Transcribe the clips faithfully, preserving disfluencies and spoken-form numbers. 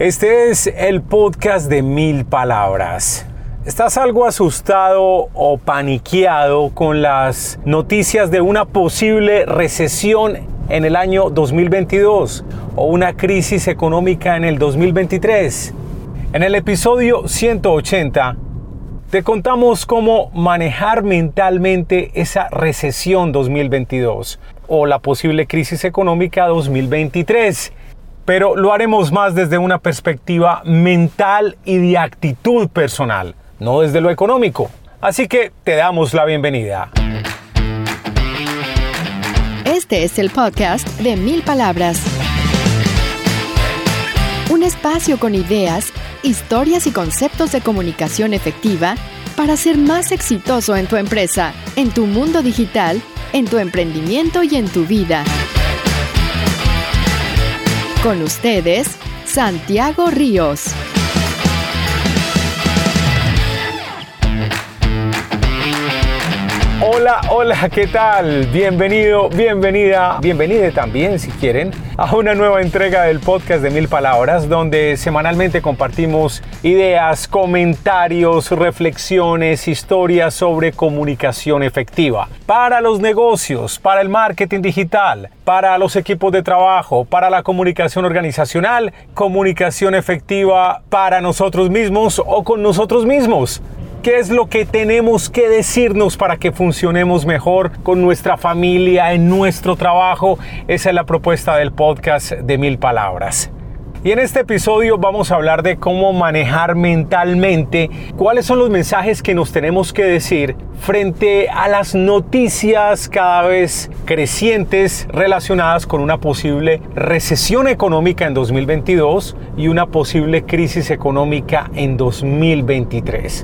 Este es el podcast de Mil Palabras. ¿Estás algo asustado o paniqueado con las noticias de una posible recesión en el año dos mil veintidós o una crisis económica en el dos mil veintitrés? En el episodio ciento ochenta te contamos cómo manejar mentalmente esa recesión dos mil veintidós o la posible crisis económica dos mil veintitrés. Pero lo haremos más desde una perspectiva mental y de actitud personal, no desde lo económico. Así que te damos la bienvenida. Este es el podcast de Mil Palabras. Un espacio con ideas, historias y conceptos de comunicación efectiva para ser más exitoso en tu empresa, en tu mundo digital, en tu emprendimiento y en tu vida. Con ustedes, Santiago Ríos. Hola, hola, ¿qué tal? Bienvenido, bienvenida, bienvenide también, si quieren, a una nueva entrega del podcast de Mil Palabras, donde semanalmente compartimos ideas, comentarios, reflexiones, historias sobre comunicación efectiva. Para los negocios, para el marketing digital, para los equipos de trabajo, para la comunicación organizacional, comunicación efectiva para nosotros mismos o con nosotros mismos. ¿Qué es lo que tenemos que decirnos para que funcionemos mejor con nuestra familia, en nuestro trabajo? Esa es la propuesta del podcast de Mil Palabras. Y en este episodio vamos a hablar de cómo manejar mentalmente cuáles son los mensajes que nos tenemos que decir frente a las noticias cada vez crecientes relacionadas con una posible recesión económica en dos mil veintidós y una posible crisis económica en dos mil veintitrés.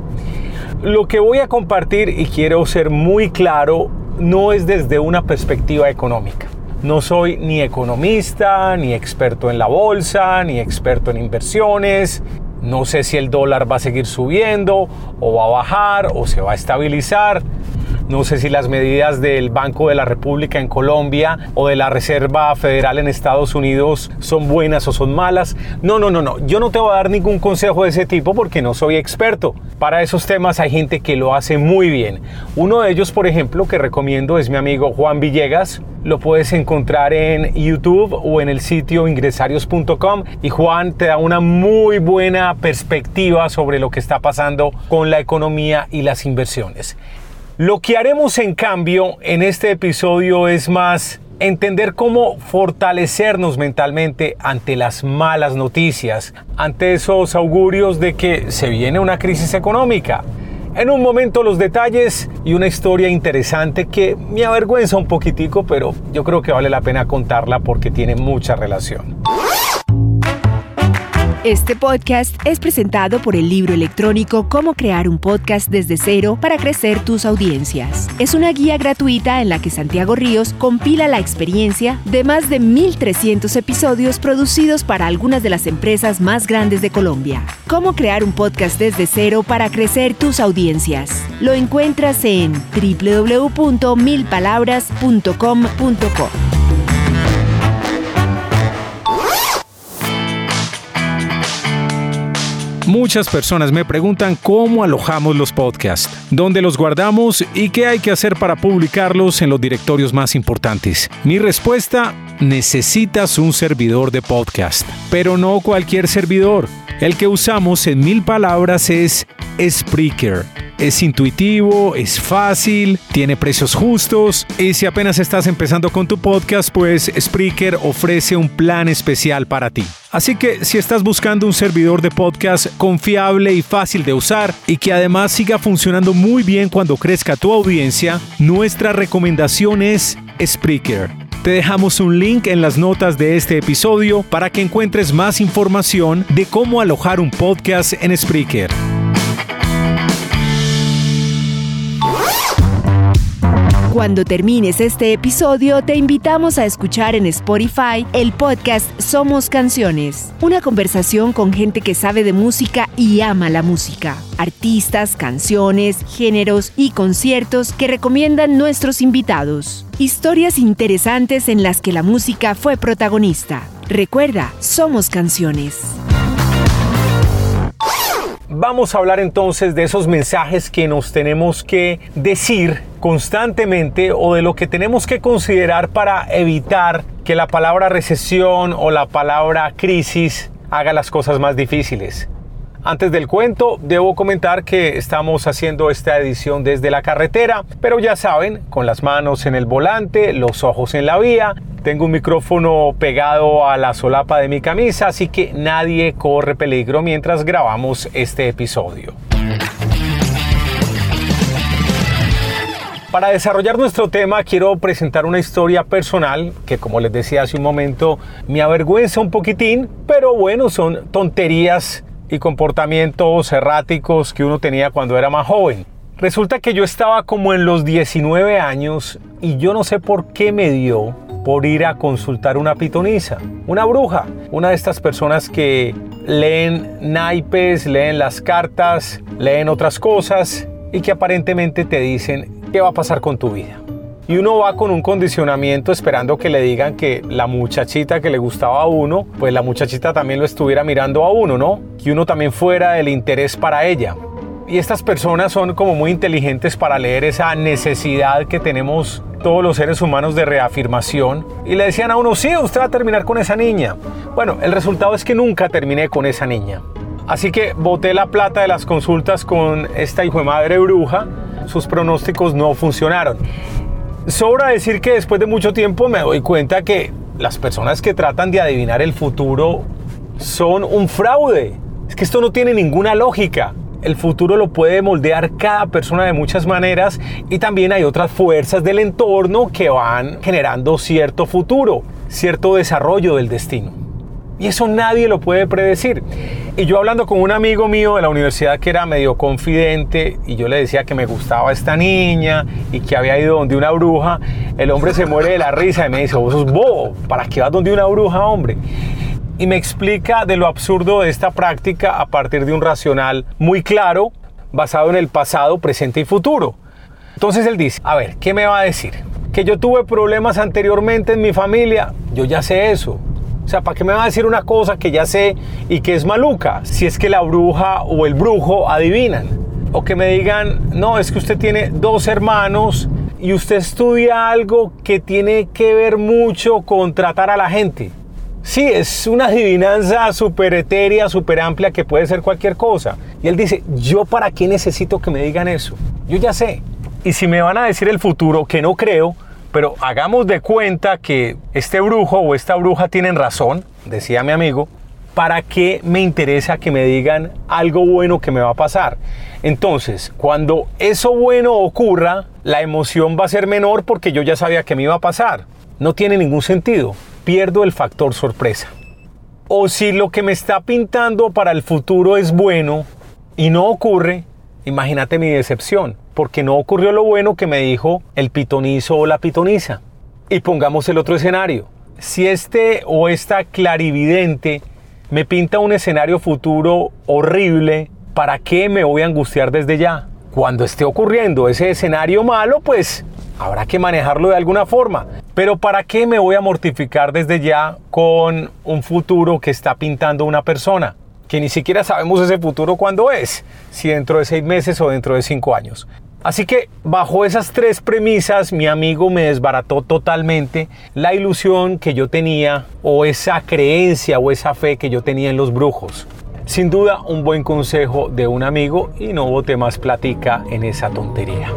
Lo que voy a compartir, y quiero ser muy claro, no es desde una perspectiva económica. No soy ni economista, ni experto en la bolsa, ni experto en inversiones. No sé si el dólar va a seguir subiendo, o va a bajar, o se va a estabilizar. No sé si las medidas del Banco de la República en Colombia o de la Reserva Federal en Estados Unidos son buenas o son malas. No, no, no, no. Yo no te voy a dar ningún consejo de ese tipo porque no soy experto. Para esos temas hay gente que lo hace muy bien. Uno de ellos, por ejemplo, que recomiendo es mi amigo Juan Villegas. Lo puedes encontrar en YouTube o en el sitio ingresarios punto com y Juan te da una muy buena perspectiva sobre lo que está pasando con la economía y las inversiones. Lo que haremos en cambio en este episodio es más entender cómo fortalecernos mentalmente ante las malas noticias, ante esos augurios de que se viene una crisis económica. En un momento los detalles y una historia interesante que me avergüenza un poquitico, pero yo creo que vale la pena contarla porque tiene mucha relación. Este podcast es presentado por el libro electrónico Cómo crear un podcast desde cero para crecer tus audiencias. Es una guía gratuita en la que Santiago Ríos compila la experiencia de más de mil trescientos episodios producidos para algunas de las empresas más grandes de Colombia. Cómo crear un podcast desde cero para crecer tus audiencias. Lo encuentras en doble u doble u doble u punto mil palabras punto com punto co. Muchas personas me preguntan cómo alojamos los podcasts, dónde los guardamos y qué hay que hacer para publicarlos en los directorios más importantes. Mi respuesta: necesitas un servidor de podcast, pero no cualquier servidor. El que usamos en Mil Palabras es Spreaker. Es intuitivo, es fácil, tiene precios justos y si apenas estás empezando con tu podcast, pues Spreaker ofrece un plan especial para ti. Así que si estás buscando un servidor de podcast confiable y fácil de usar y que además siga funcionando muy bien cuando crezca tu audiencia, nuestra recomendación es Spreaker. Te dejamos un link en las notas de este episodio para que encuentres más información de cómo alojar un podcast en Spreaker. Cuando termines este episodio, te invitamos a escuchar en Spotify el podcast Somos Canciones, una conversación con gente que sabe de música y ama la música. Artistas, canciones, géneros y conciertos que recomiendan nuestros invitados. Historias interesantes en las que la música fue protagonista. Recuerda, Somos Canciones. Vamos a hablar entonces de esos mensajes que nos tenemos que decir constantemente o de lo que tenemos que considerar para evitar que la palabra recesión o la palabra crisis haga las cosas más difíciles. Antes del cuento, debo comentar que estamos haciendo esta edición desde la carretera, pero ya saben, con las manos en el volante, los ojos en la vía. Tengo un micrófono pegado a la solapa de mi camisa, así que nadie corre peligro mientras grabamos este episodio. Para desarrollar nuestro tema, quiero presentar una historia personal que, como les decía hace un momento, me avergüenza un poquitín, pero bueno, son tonterías y comportamientos erráticos que uno tenía cuando era más joven. Resulta que yo estaba como en los diecinueve años y yo no sé por qué me dio por ir a consultar una pitonisa, una bruja, una de estas personas que leen naipes, leen las cartas, leen otras cosas y que aparentemente te dicen qué va a pasar con tu vida. Y uno va con un condicionamiento esperando que le digan que la muchachita que le gustaba a uno, pues la muchachita también lo estuviera mirando a uno, ¿no? Que uno también fuera del interés para ella. Y estas personas son como muy inteligentes para leer esa necesidad que tenemos todos los seres humanos de reafirmación. Y le decían a uno, sí, usted va a terminar con esa niña. Bueno, el resultado es que nunca terminé con esa niña. Así que boté la plata de las consultas con esta hijo de madre bruja. Sus pronósticos no funcionaron. Sobra decir que después de mucho tiempo me doy cuenta que las personas que tratan de adivinar el futuro son un fraude. Es que esto no tiene ninguna lógica. El futuro lo puede moldear cada persona de muchas maneras y también hay otras fuerzas del entorno que van generando cierto futuro, cierto desarrollo del destino. Y eso nadie lo puede predecir. Y yo hablando con un amigo mío de la universidad que era medio confidente y yo le decía que me gustaba esta niña y que había ido donde una bruja, el hombre se muere de la risa y me dice, vos sos bobo, ¿para qué vas donde una bruja, hombre? Y me explica de lo absurdo de esta práctica a partir de un racional muy claro, basado en el pasado, presente y futuro. Entonces él dice, a ver, ¿qué me va a decir? Que yo tuve problemas anteriormente en mi familia, yo ya sé eso. O sea, ¿para qué me va a decir una cosa que ya sé y que es maluca? Si es que la bruja o el brujo adivinan. O que me digan, no, es que usted tiene dos hermanos y usted estudia algo que tiene que ver mucho con tratar a la gente. Sí, es una adivinanza súper etérea, súper amplia que puede ser cualquier cosa. Y él dice, ¿yo para qué necesito que me digan eso? Yo ya sé. Y si me van a decir el futuro, que no creo, pero hagamos de cuenta que este brujo o esta bruja tienen razón, decía mi amigo, ¿para qué me interesa que me digan algo bueno que me va a pasar? Entonces, cuando eso bueno ocurra, la emoción va a ser menor porque yo ya sabía que me iba a pasar. No tiene ningún sentido. Pierdo el factor sorpresa. O si lo que me está pintando para el futuro es bueno y no ocurre, imagínate mi decepción, porque no ocurrió lo bueno que me dijo el pitonizo o la pitonisa. Y pongamos el otro escenario. Si este o esta clarividente me pinta un escenario futuro horrible, ¿para qué me voy a angustiar desde ya? Cuando esté ocurriendo ese escenario malo, pues habrá que manejarlo de alguna forma. Pero ¿para qué me voy a mortificar desde ya con un futuro que está pintando una persona? Que ni siquiera sabemos ese futuro cuándo es, si dentro de seis meses o dentro de cinco años. Así que bajo esas tres premisas mi amigo me desbarató totalmente la ilusión que yo tenía o esa creencia o esa fe que yo tenía en los brujos. Sin duda un buen consejo de un amigo y no boté más platica en esa tontería.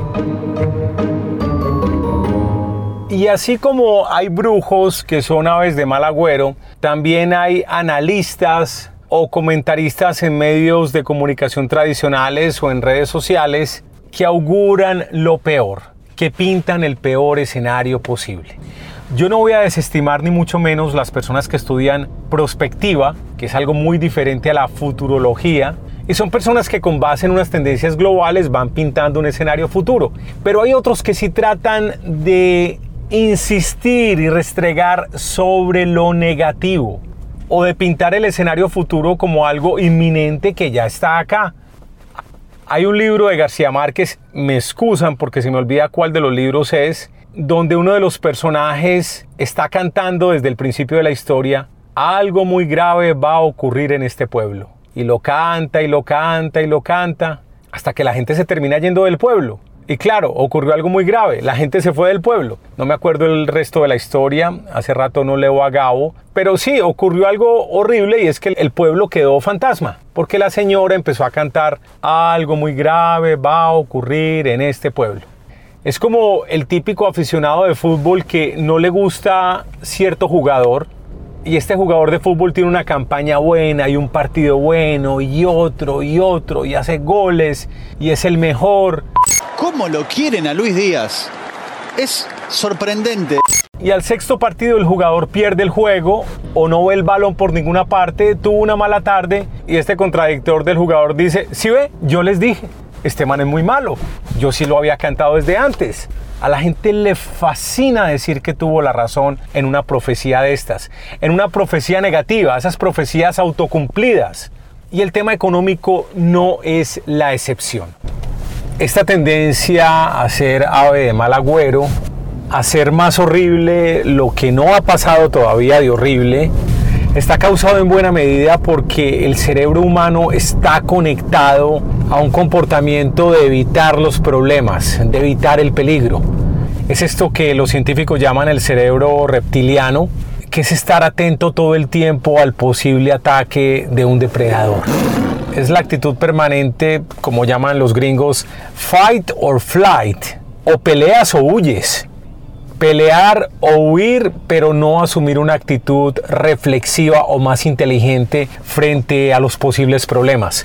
Y así como hay brujos que son aves de mal agüero, también hay analistas o comentaristas en medios de comunicación tradicionales o en redes sociales que auguran lo peor, que pintan el peor escenario posible. Yo no voy a desestimar ni mucho menos las personas que estudian prospectiva, que es algo muy diferente a la futurología, y son personas que con base en unas tendencias globales van pintando un escenario futuro. Pero hay otros que sí tratan de insistir y restregar sobre lo negativo, o de pintar el escenario futuro como algo inminente que ya está acá. Hay un libro de García Márquez, me excusan porque se me olvida cuál de los libros es, donde uno de los personajes está cantando desde el principio de la historia: algo muy grave va a ocurrir en este pueblo. Y lo canta y lo canta y lo canta hasta que la gente se termina yendo del pueblo. Y claro, ocurrió algo muy grave, la gente se fue del pueblo. No me acuerdo el resto de la historia, hace rato no leo a Gabo, pero sí, ocurrió algo horrible y es que el pueblo quedó fantasma, porque la señora empezó a cantar algo muy grave va a ocurrir en este pueblo. Es como el típico aficionado de fútbol que no le gusta cierto jugador, y este jugador de fútbol tiene una campaña buena y un partido bueno y otro y otro y hace goles y es el mejor. ¿Cómo lo quieren a Luis Díaz? Es sorprendente. Y al sexto partido el jugador pierde el juego o no ve el balón por ninguna parte, tuvo una mala tarde y este contradictor del jugador dice, ¿sí ve? Yo les dije, este man es muy malo, yo sí lo había cantado desde antes. A la gente le fascina decir que tuvo la razón en una profecía de estas, en una profecía negativa, esas profecías autocumplidas. Y el tema económico no es la excepción. Esta tendencia a ser ave de mal agüero, a hacer más horrible lo que no ha pasado todavía de horrible, está causado en buena medida porque el cerebro humano está conectado a un comportamiento de evitar los problemas, de evitar el peligro. Es esto que los científicos llaman el cerebro reptiliano, que es estar atento todo el tiempo al posible ataque de un depredador. Es la actitud permanente, como llaman los gringos, fight or flight, o peleas o huyes. Pelear o huir, pero no asumir una actitud reflexiva o más inteligente frente a los posibles problemas.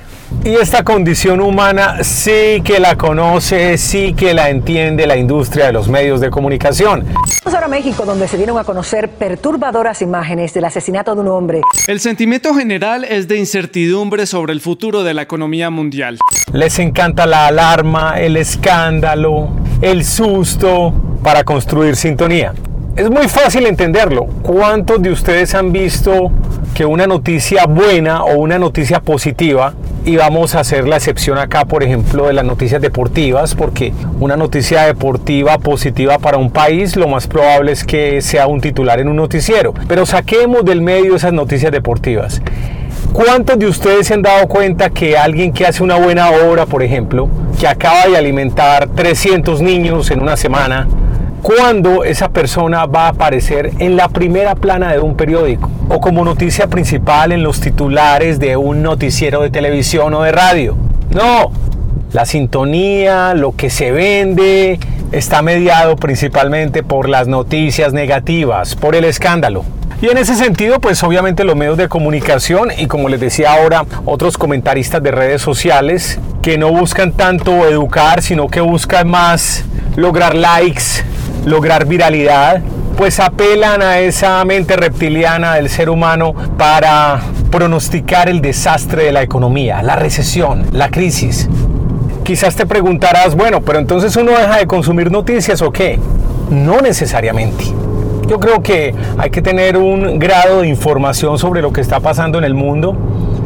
Y esta condición humana sí que la conoce, sí que la entiende la industria de los medios de comunicación. Vamos ahora a México, donde se dieron a conocer perturbadoras imágenes del asesinato de un hombre. El sentimiento general es de incertidumbre sobre el futuro de la economía mundial. Les encanta la alarma, el escándalo, el susto para construir sintonía. Es muy fácil entenderlo. ¿Cuántos de ustedes han visto que una noticia buena o una noticia positiva, y vamos a hacer la excepción acá, por ejemplo, de las noticias deportivas, porque una noticia deportiva positiva para un país, lo más probable es que sea un titular en un noticiero, pero saquemos del medio esas noticias deportivas. ¿Cuántos de ustedes se han dado cuenta que alguien que hace una buena obra, por ejemplo, que acaba de alimentar trescientos niños en una semana, cuándo esa persona va a aparecer en la primera plana de un periódico o como noticia principal en los titulares de un noticiero de televisión o de radio? No, la sintonía, lo que se vende, está mediado principalmente por las noticias negativas, por el escándalo. Y en ese sentido, pues obviamente los medios de comunicación y, como les decía ahora, otros comentaristas de redes sociales que no buscan tanto educar, sino que buscan más lograr likes, lograr viralidad, pues apelan a esa mente reptiliana del ser humano para pronosticar el desastre de la economía, la recesión, la crisis. Quizás te preguntarás, bueno, pero entonces uno deja de consumir noticias ¿o qué? No necesariamente. Yo creo que hay que tener un grado de información sobre lo que está pasando en el mundo,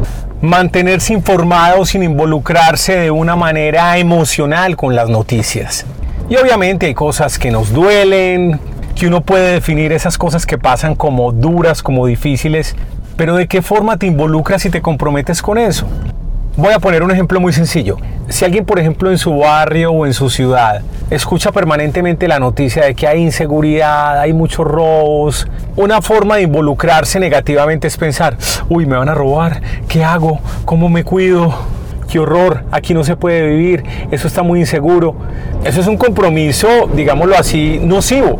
mantenerse informado sin involucrarse de una manera emocional con las noticias. Y obviamente hay cosas que nos duelen, que uno puede definir esas cosas que pasan como duras, como difíciles, pero ¿de qué forma te involucras y te comprometes con eso? Voy a poner un ejemplo muy sencillo. Si alguien, por ejemplo, en su barrio o en su ciudad escucha permanentemente la noticia de que hay inseguridad, hay muchos robos, una forma de involucrarse negativamente es pensar, uy, me van a robar, ¿qué hago? ¿Cómo me cuido? ¡Qué horror! Aquí no se puede vivir, eso está muy inseguro. Eso es un compromiso, digámoslo así, nocivo.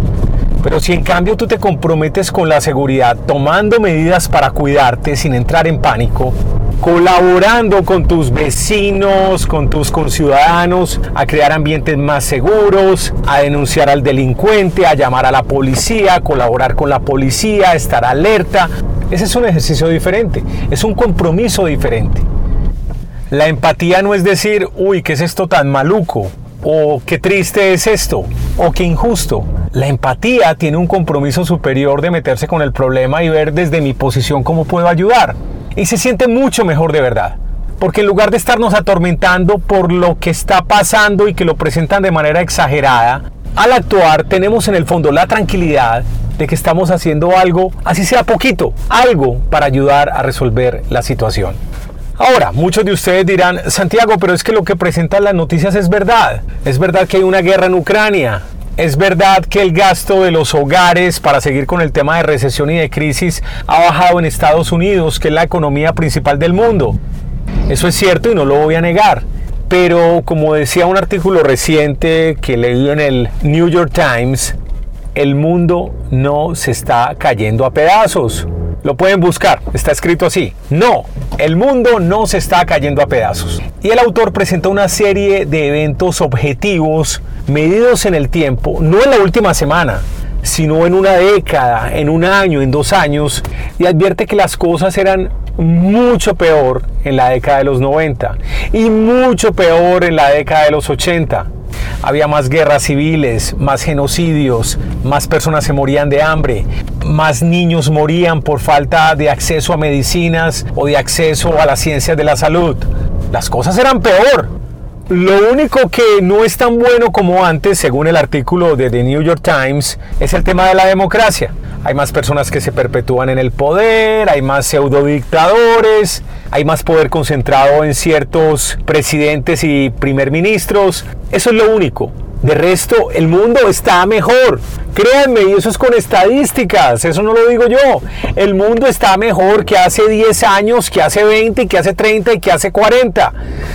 Pero si en cambio tú te comprometes con la seguridad, tomando medidas para cuidarte sin entrar en pánico, colaborando con tus vecinos, con tus conciudadanos, a crear ambientes más seguros, a denunciar al delincuente, a llamar a la policía, a colaborar con la policía, a estar alerta, ese es un ejercicio diferente, es un compromiso diferente. La empatía no es decir, uy, ¿qué es esto tan maluco? O qué triste es esto, o qué injusto. La empatía tiene un compromiso superior de meterse con el problema y ver desde mi posición cómo puedo ayudar. Y se siente mucho mejor de verdad. Porque en lugar de estarnos atormentando por lo que está pasando y que lo presentan de manera exagerada, al actuar tenemos en el fondo la tranquilidad de que estamos haciendo algo, así sea poquito, algo para ayudar a resolver la situación. Ahora, muchos de ustedes dirán, Santiago, pero es que lo que presentan las noticias es verdad. Es verdad que hay una guerra en Ucrania. Es verdad que el gasto de los hogares, para seguir con el tema de recesión y de crisis, ha bajado en Estados Unidos, que es la economía principal del mundo. Eso es cierto y no lo voy a negar. Pero como decía un artículo reciente que leí en el New York Times, el mundo no se está cayendo a pedazos. Lo pueden buscar, está escrito así. No, el mundo no se está cayendo a pedazos. Y el autor presenta una serie de eventos objetivos medidos en el tiempo, no en la última semana, sino en una década, en un año, en dos años, y advierte que las cosas eran mucho peor en la década de los noventa y mucho peor en la década de los ochenta. Había más guerras civiles, más genocidios, más personas se morían de hambre, más niños morían por falta de acceso a medicinas o de acceso a las ciencias de la salud. Las cosas eran peor. Lo único que no es tan bueno como antes, según el artículo de The New York Times, es el tema de la democracia. Hay más personas que se perpetúan en el poder, hay más pseudodictadores, hay más poder concentrado en ciertos presidentes y primer ministros. Eso es lo único. De resto, el mundo está mejor. Créanme, y eso es con estadísticas, eso no lo digo yo. El mundo está mejor que hace diez años, que hace veinte, que hace treinta y que hace cuarenta.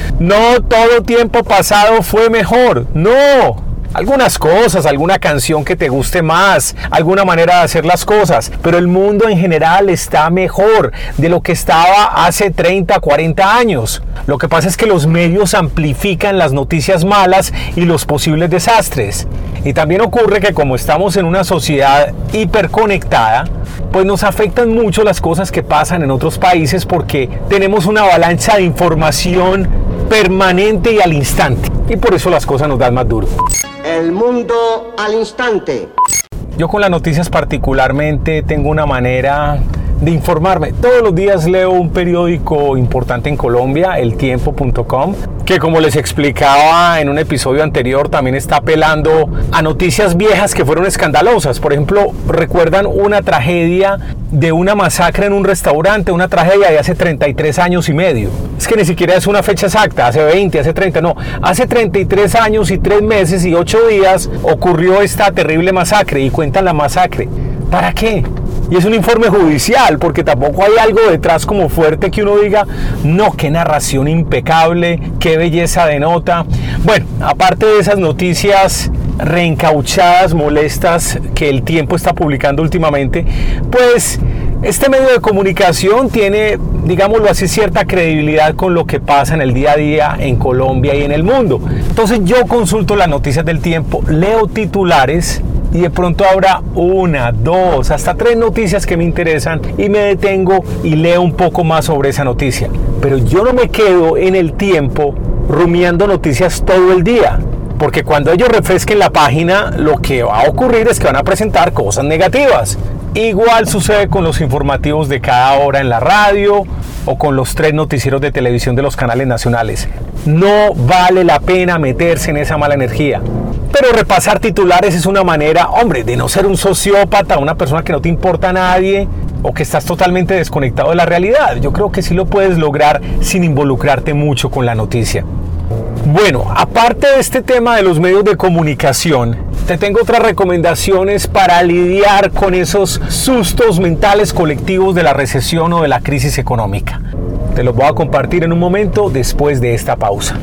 No todo tiempo pasado fue mejor, no. Algunas cosas, alguna canción que te guste más, alguna manera de hacer las cosas, pero el mundo en general está mejor de lo que estaba hace treinta, cuarenta años. Lo que pasa es que los medios amplifican las noticias malas y los posibles desastres. Y también ocurre que como estamos en una sociedad hiperconectada, pues nos afectan mucho las cosas que pasan en otros países porque tenemos una avalancha de información permanente y al instante. Y por eso las cosas nos dan más duro. El mundo al instante. Yo con las noticias particularmente tengo una manera de informarme. Todos los días leo un periódico importante en Colombia, el tiempo punto com, que como les explicaba en un episodio anterior, también está apelando a noticias viejas que fueron escandalosas. Por ejemplo, ¿recuerdan una tragedia de una masacre en un restaurante? Una tragedia de hace treinta y tres años y medio. Es que ni siquiera es una fecha exacta, hace veinte, hace treinta, no. Hace treinta y tres años y tres meses y ocho días ocurrió esta terrible masacre y cuentan la masacre. ¿Para qué? Y es un informe judicial, porque tampoco hay algo detrás como fuerte que uno diga, no, qué narración impecable, qué belleza de nota. Bueno, aparte de esas noticias reencauchadas, molestas, que el Tiempo está publicando últimamente, pues este medio de comunicación tiene, digámoslo así, cierta credibilidad con lo que pasa en el día a día en Colombia y en el mundo. Entonces yo consulto las noticias del Tiempo, leo titulares, y de pronto habrá una, dos, hasta tres noticias que me interesan y me detengo y leo un poco más sobre esa noticia. Pero yo no me quedo en el Tiempo rumiando noticias todo el día, porque cuando ellos refresquen la página, lo que va a ocurrir es que van a presentar cosas negativas. Igual sucede con los informativos de cada hora en la radio o con los tres noticieros de televisión de los canales nacionales. No vale la pena meterse en esa mala energía. Pero repasar titulares es una manera, hombre, de no ser un sociópata, una persona que no te importa a nadie o que estás totalmente desconectado de la realidad. Yo creo que sí lo puedes lograr sin involucrarte mucho con la noticia. Bueno, aparte de este tema de los medios de comunicación, te tengo otras recomendaciones para lidiar con esos sustos mentales colectivos de la recesión o de la crisis económica. Te los voy a compartir en un momento después de esta pausa.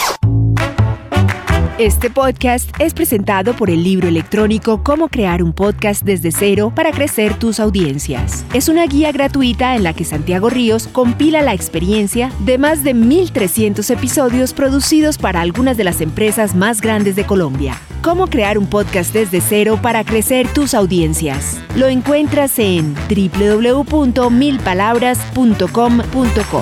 Este podcast es presentado por el libro electrónico Cómo crear un podcast desde cero para crecer tus audiencias. Es una guía gratuita en la que Santiago Ríos compila la experiencia de más de mil trescientos episodios producidos para algunas de las empresas más grandes de Colombia. Cómo crear un podcast desde cero para crecer tus audiencias. Lo encuentras en doble u doble u doble u punto mil palabras punto com punto co.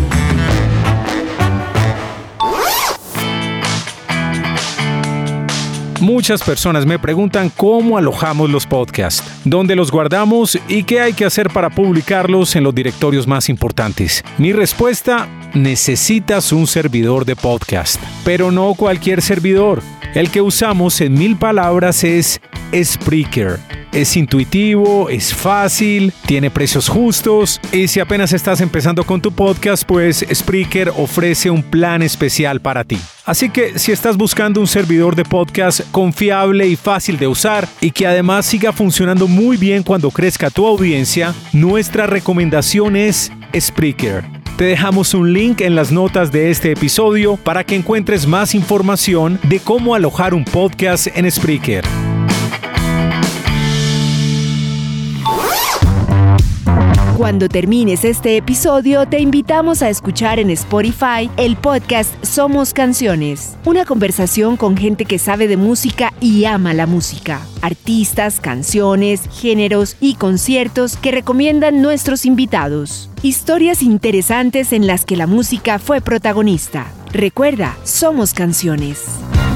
Muchas personas me preguntan cómo alojamos los podcasts, dónde los guardamos y qué hay que hacer para publicarlos en los directorios más importantes. Mi respuesta: necesitas un servidor de podcast, pero no cualquier servidor. El que usamos en Mil Palabras es Spreaker. Es intuitivo, es fácil, tiene precios justos y si apenas estás empezando con tu podcast, pues Spreaker ofrece un plan especial para ti. Así que si estás buscando un servidor de podcast confiable y fácil de usar y que además siga funcionando muy bien cuando crezca tu audiencia, nuestra recomendación es Spreaker. Te dejamos un link en las notas de este episodio para que encuentres más información de cómo alojar un podcast en Spreaker. Cuando termines este episodio, te invitamos a escuchar en Spotify el podcast Somos Canciones, una conversación con gente que sabe de música y ama la música. Artistas, canciones, géneros y conciertos que recomiendan nuestros invitados. Historias interesantes en las que la música fue protagonista. Recuerda, Somos Canciones.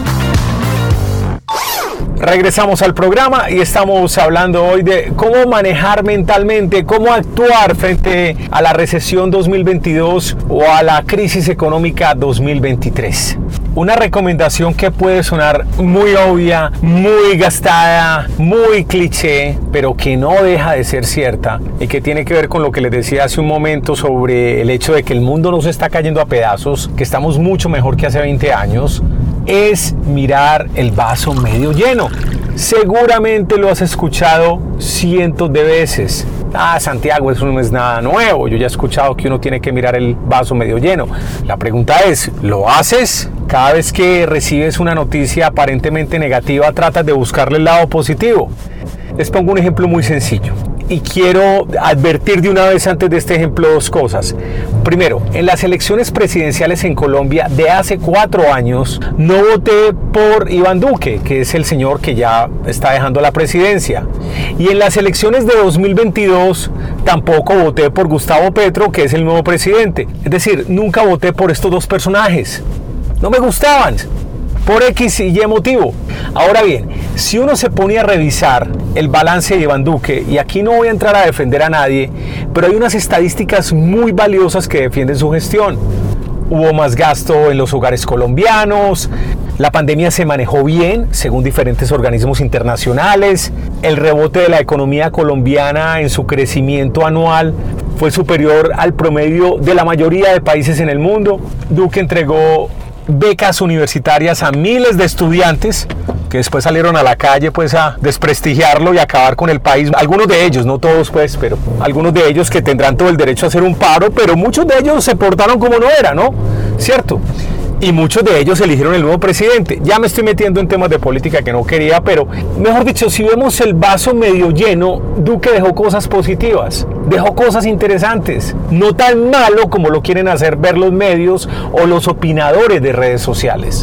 Regresamos al programa y estamos hablando hoy de cómo manejar mentalmente, cómo actuar frente a la recesión dos mil veintidós o a la crisis económica dos mil veintitrés. Una recomendación que puede sonar muy obvia, muy gastada, muy cliché, pero que no deja de ser cierta y que tiene que ver con lo que les decía hace un momento sobre el hecho de que el mundo no se está cayendo a pedazos, que estamos mucho mejor que hace veinte años, es mirar el vaso medio lleno. Seguramente lo has escuchado cientos de veces. Ah, Santiago, eso no es nada nuevo. Yo ya he escuchado que uno tiene que mirar el vaso medio lleno. La pregunta es, ¿lo haces? Cada vez que recibes una noticia aparentemente negativa, tratas de buscarle el lado positivo. Les pongo un ejemplo muy sencillo. Y quiero advertir de una vez antes de este ejemplo dos cosas. Primero, en las elecciones presidenciales en Colombia de hace cuatro años no voté por Iván Duque, que es el señor que ya está dejando la presidencia. Y en las elecciones de dos mil veintidós tampoco voté por Gustavo Petro, que es el nuevo presidente. Es decir, nunca voté por estos dos personajes. No me gustaban. Por X y Y motivo. Ahora bien, si uno se pone a revisar el balance de Iván Duque, y aquí no voy a entrar a defender a nadie, pero hay unas estadísticas muy valiosas que defienden su gestión. Hubo más gasto en los hogares colombianos, la pandemia se manejó bien, según diferentes organismos internacionales, el rebote de la economía colombiana en su crecimiento anual fue superior al promedio de la mayoría de países en el mundo. Duque entregó becas universitarias a miles de estudiantes que después salieron a la calle pues a desprestigiarlo y acabar con el país. Algunos de ellos, no todos pues, pero algunos de ellos que tendrán todo el derecho a hacer un paro, pero muchos de ellos se portaron como no era, ¿no? ¿Cierto? Y muchos de ellos eligieron el nuevo presidente. Ya me estoy metiendo en temas de política que no quería, pero mejor dicho, si vemos el vaso medio lleno, Duque dejó cosas positivas, dejó cosas interesantes, no tan malo como lo quieren hacer ver los medios o los opinadores de redes sociales.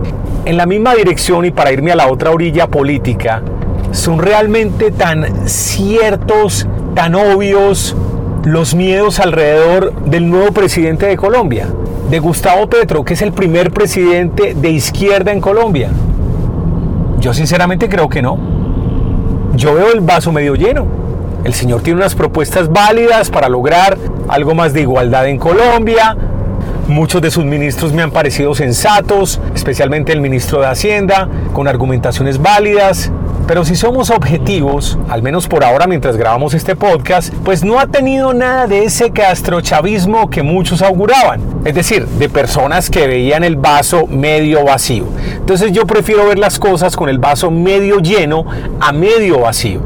En la misma dirección, y para irme a la otra orilla política, son realmente tan ciertos, tan obvios los miedos alrededor del nuevo presidente de Colombia, de Gustavo Petro, que es el primer presidente de izquierda en Colombia. Yo sinceramente creo que no. Yo veo el vaso medio lleno. El señor tiene unas propuestas válidas para lograr algo más de igualdad en Colombia. Muchos de sus ministros me han parecido sensatos, especialmente el ministro de Hacienda, con argumentaciones válidas. Pero si somos objetivos, al menos por ahora mientras grabamos este podcast, pues no ha tenido nada de ese castrochavismo que muchos auguraban. Es decir, de personas que veían el vaso medio vacío. Entonces yo prefiero ver las cosas con el vaso medio lleno a medio vacío.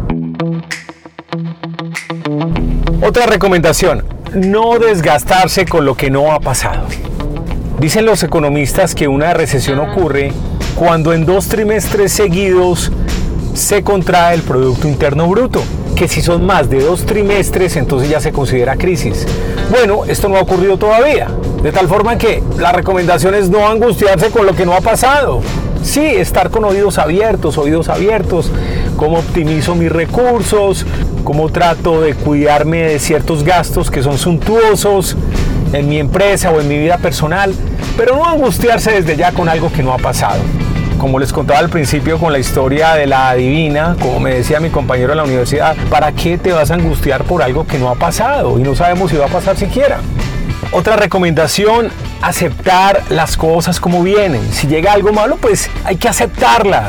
Otra recomendación, no desgastarse con lo que no ha pasado. Dicen los economistas que una recesión ocurre cuando en dos trimestres seguidos se contrae el Producto Interno Bruto, que si son más de dos trimestres, entonces ya se considera crisis. Bueno, esto no ha ocurrido todavía, de tal forma que la recomendación es no angustiarse con lo que no ha pasado. Sí, estar con oídos abiertos, oídos abiertos, cómo optimizo mis recursos, cómo trato de cuidarme de ciertos gastos que son suntuosos en mi empresa o en mi vida personal, pero no angustiarse desde ya con algo que no ha pasado. Como les contaba al principio con la historia de la adivina, como me decía mi compañero en la universidad, ¿para qué te vas a angustiar por algo que no ha pasado? Y no sabemos si va a pasar siquiera. Otra recomendación, aceptar las cosas como vienen. Si llega algo malo, pues hay que aceptarla.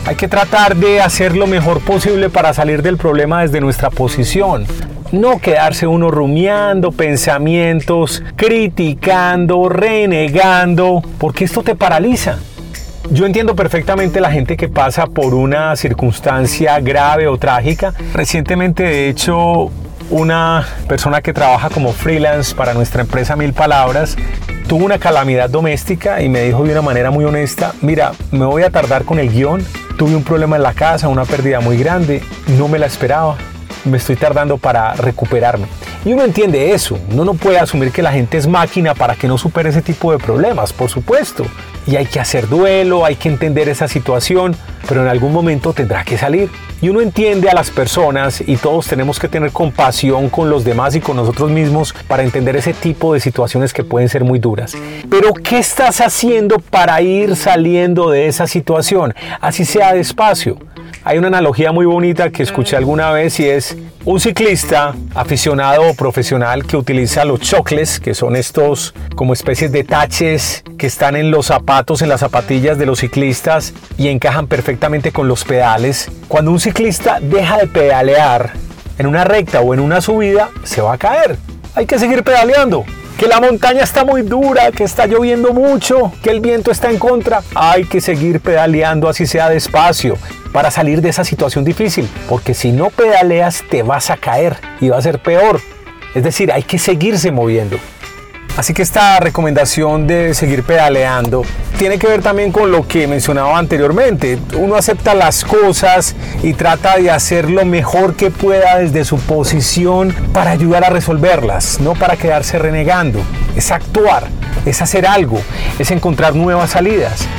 Hay que tratar de hacer lo mejor posible para salir del problema desde nuestra posición. No quedarse uno rumiando pensamientos, criticando, renegando, porque esto te paraliza. Yo entiendo perfectamente la gente que pasa por una circunstancia grave o trágica. Recientemente, de hecho, una persona que trabaja como freelance para nuestra empresa Mil Palabras tuvo una calamidad doméstica y me dijo de una manera muy honesta: mira, me voy a tardar con el guión, tuve un problema en la casa, una pérdida muy grande, no me la esperaba, me estoy tardando para recuperarme. Y uno entiende eso, uno no puede asumir que la gente es máquina para que no supere ese tipo de problemas, por supuesto. Y hay que hacer duelo, hay que entender esa situación, pero en algún momento tendrá que salir. Y uno entiende a las personas y todos tenemos que tener compasión con los demás y con nosotros mismos para entender ese tipo de situaciones que pueden ser muy duras. Pero ¿qué estás haciendo para ir saliendo de esa situación? Así sea despacio. Hay una analogía muy bonita que escuché alguna vez y es un ciclista aficionado o profesional que utiliza los chocles, que son estos como especies de taches que están en los zapatos, en las zapatillas de los ciclistas y encajan perfectamente con los pedales. Cuando un ciclista deja de pedalear en una recta o en una subida, se va a caer. Hay que seguir pedaleando. Que la montaña está muy dura, que está lloviendo mucho, que el viento está en contra. Hay que seguir pedaleando, así sea despacio, para salir de esa situación difícil. Porque si no pedaleas, te vas a caer y va a ser peor. Es decir, hay que seguirse moviendo. Así que esta recomendación de seguir pedaleando tiene que ver también con lo que mencionaba anteriormente. Uno acepta las cosas y trata de hacer lo mejor que pueda desde su posición para ayudar a resolverlas, no para quedarse renegando. Es actuar, es hacer algo, es encontrar nuevas salidas.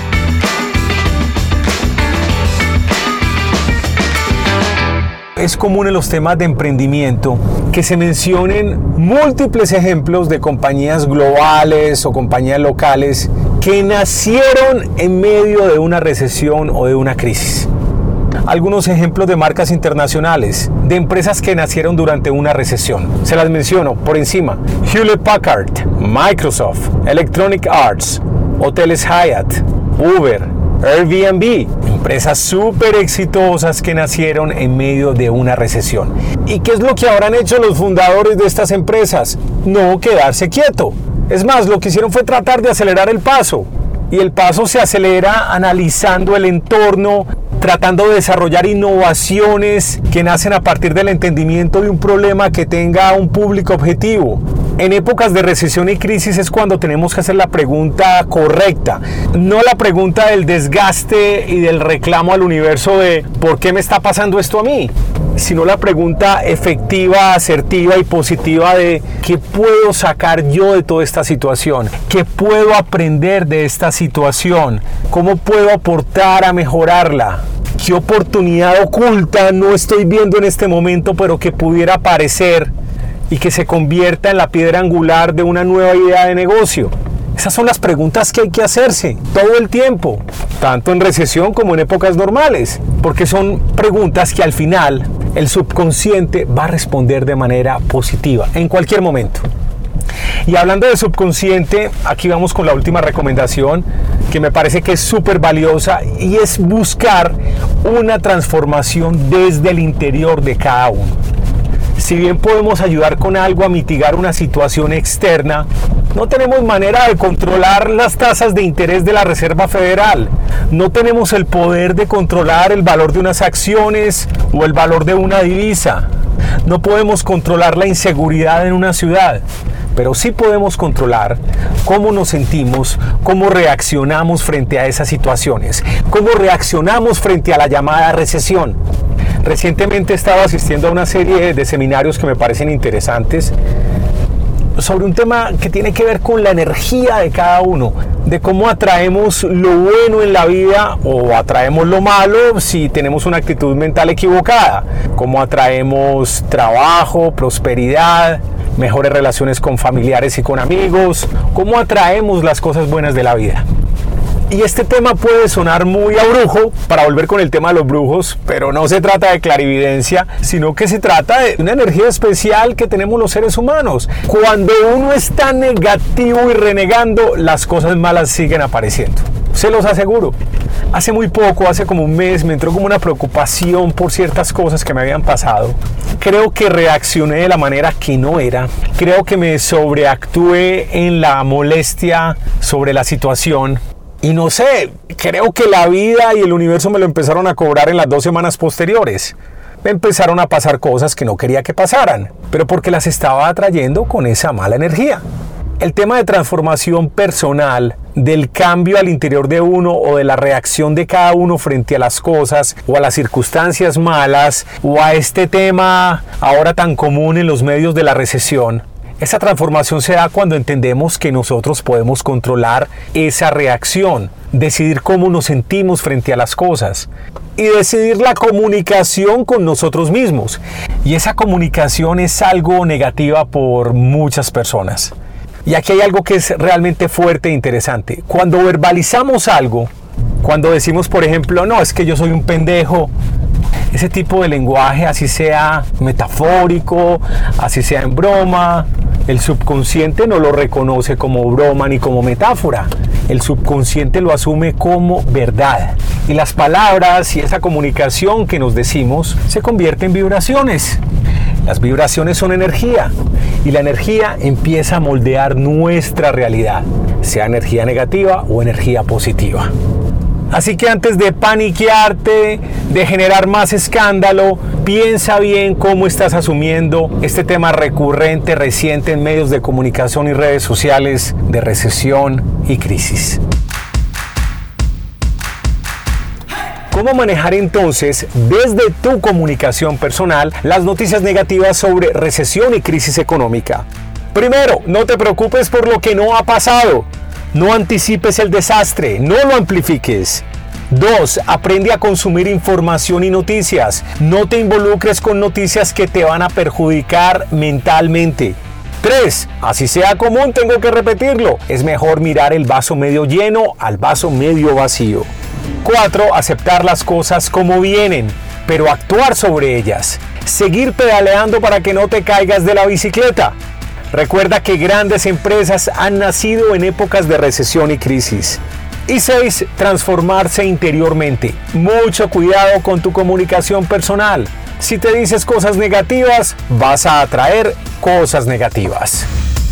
Es común en los temas de emprendimiento que se mencionen múltiples ejemplos de compañías globales o compañías locales que nacieron en medio de una recesión o de una crisis. Algunos ejemplos de marcas internacionales, de empresas que nacieron durante una recesión. Se las menciono por encima: Hewlett Packard, Microsoft, Electronic Arts, Hoteles Hyatt, Uber, Airbnb, empresas súper exitosas que nacieron en medio de una recesión. ¿Y qué es lo que habrán hecho los fundadores de estas empresas? No quedarse quieto. Es más, lo que hicieron fue tratar de acelerar el paso. Y el paso se acelera analizando el entorno, tratando de desarrollar innovaciones que nacen a partir del entendimiento de un problema que tenga un público objetivo. En épocas de recesión y crisis es cuando tenemos que hacer la pregunta correcta, no la pregunta del desgaste y del reclamo al universo de ¿por qué me está pasando esto a mí?, sino la pregunta efectiva, asertiva y positiva de ¿qué puedo sacar yo de toda esta situación? ¿Qué puedo aprender de esta situación? ¿Cómo puedo aportar a mejorarla? ¿Qué oportunidad oculta no estoy viendo en este momento pero que pudiera aparecer y que se convierta en la piedra angular de una nueva idea de negocio? Esas son las preguntas que hay que hacerse todo el tiempo, tanto en recesión como en épocas normales, porque son preguntas que al final el subconsciente va a responder de manera positiva en cualquier momento. Y hablando de subconsciente, aquí vamos con la última recomendación que me parece que es súper valiosa, y es buscar una transformación desde el interior de cada uno. Si bien podemos ayudar con algo a mitigar una situación externa, no tenemos manera de controlar las tasas de interés de la Reserva Federal. No tenemos el poder de controlar el valor de unas acciones o el valor de una divisa. No podemos controlar la inseguridad en una ciudad, pero sí podemos controlar cómo nos sentimos, cómo reaccionamos frente a esas situaciones, cómo reaccionamos frente a la llamada recesión. Recientemente he estado asistiendo a una serie de seminarios que me parecen interesantes sobre un tema que tiene que ver con la energía de cada uno, de cómo atraemos lo bueno en la vida o atraemos lo malo si tenemos una actitud mental equivocada, cómo atraemos trabajo, prosperidad, mejores relaciones con familiares y con amigos, cómo atraemos las cosas buenas de la vida. Y este tema puede sonar muy a brujo, para volver con el tema de los brujos, pero no se trata de clarividencia, sino que se trata de una energía especial que tenemos los seres humanos. Cuando uno está negativo y renegando, las cosas malas siguen apareciendo. se los aseguro. Hace muy poco, hace como un mes, me entró como una preocupación por ciertas cosas que me habían pasado. Creo que reaccioné de la manera que no era. Creo que me sobreactué en la molestia sobre la situación. Y no sé, creo que la vida y el universo me lo empezaron a cobrar en las dos semanas posteriores. Me empezaron a pasar cosas que no quería que pasaran, pero porque las estaba atrayendo con esa mala energía. El tema de transformación personal, del cambio al interior de uno o de la reacción de cada uno frente a las cosas o a las circunstancias malas o a este tema ahora tan común en los medios de la recesión. Esa transformación se da cuando entendemos que nosotros podemos controlar esa reacción, decidir cómo nos sentimos frente a las cosas y decidir la comunicación con nosotros mismos. Y esa comunicación es algo negativa por muchas personas. Y aquí hay algo que es realmente fuerte e interesante. Cuando verbalizamos algo, cuando decimos, por ejemplo, no, es que yo soy un pendejo, ese tipo de lenguaje, así sea metafórico, así sea en broma, el subconsciente no lo reconoce como broma ni como metáfora. El subconsciente lo asume como verdad. Y las palabras y esa comunicación que nos decimos se convierte en vibraciones. Las vibraciones son energía y la energía empieza a moldear nuestra realidad, sea energía negativa o energía positiva. Así que antes de paniquearte, de generar más escándalo, piensa bien cómo estás asumiendo este tema recurrente, reciente en medios de comunicación y redes sociales de recesión y crisis. ¿Cómo manejar entonces desde tu comunicación personal las noticias negativas sobre recesión y crisis económica? Primero, no te preocupes por lo que no ha pasado. No anticipes el desastre, no lo amplifiques. Dos, aprende a consumir información y noticias. No te involucres con noticias que te van a perjudicar mentalmente. Tres, así sea común, tengo que repetirlo. Es mejor mirar el vaso medio lleno al vaso medio vacío. Cuatro, aceptar las cosas como vienen, pero actuar sobre ellas. Seguir pedaleando para que no te caigas de la bicicleta. Recuerda que grandes empresas han nacido en épocas de recesión y crisis. Y seis, transformarse interiormente. Mucho cuidado con tu comunicación personal. Si te dices cosas negativas, vas a atraer cosas negativas.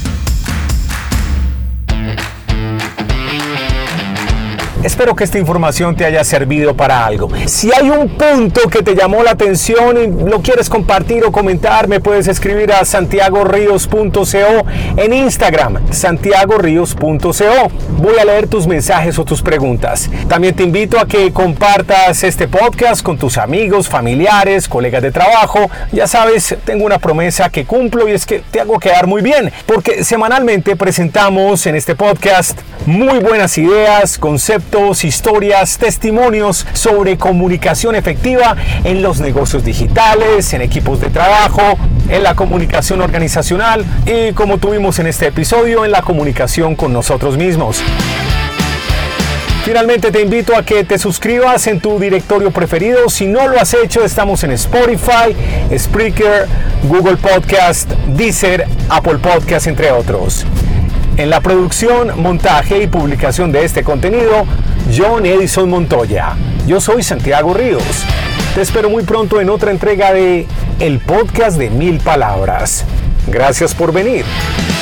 Espero que esta información te haya servido para algo. Si hay un punto que te llamó la atención y lo quieres compartir o comentar, me puedes escribir a santiago ríos punto co en Instagram, santiago ríos punto co. Voy a leer tus mensajes o tus preguntas. También te invito a que compartas este podcast con tus amigos, familiares, colegas de trabajo. Ya sabes, tengo una promesa que cumplo y es que te hago quedar muy bien, porque semanalmente presentamos en este podcast muy buenas ideas, conceptos, historias, testimonios sobre comunicación efectiva en los negocios digitales, en equipos de trabajo, en la comunicación organizacional y, como tuvimos en este episodio, en la comunicación con nosotros mismos. Finalmente te invito a que te suscribas en tu directorio preferido. Si no lo has hecho, estamos en Spotify, Spreaker, Google Podcast, Deezer, Apple Podcast, entre otros. En la producción, montaje y publicación de este contenido, John Edison Montoya. Yo soy Santiago Ríos. Te espero muy pronto en otra entrega de El Podcast de Mil Palabras. Gracias por venir.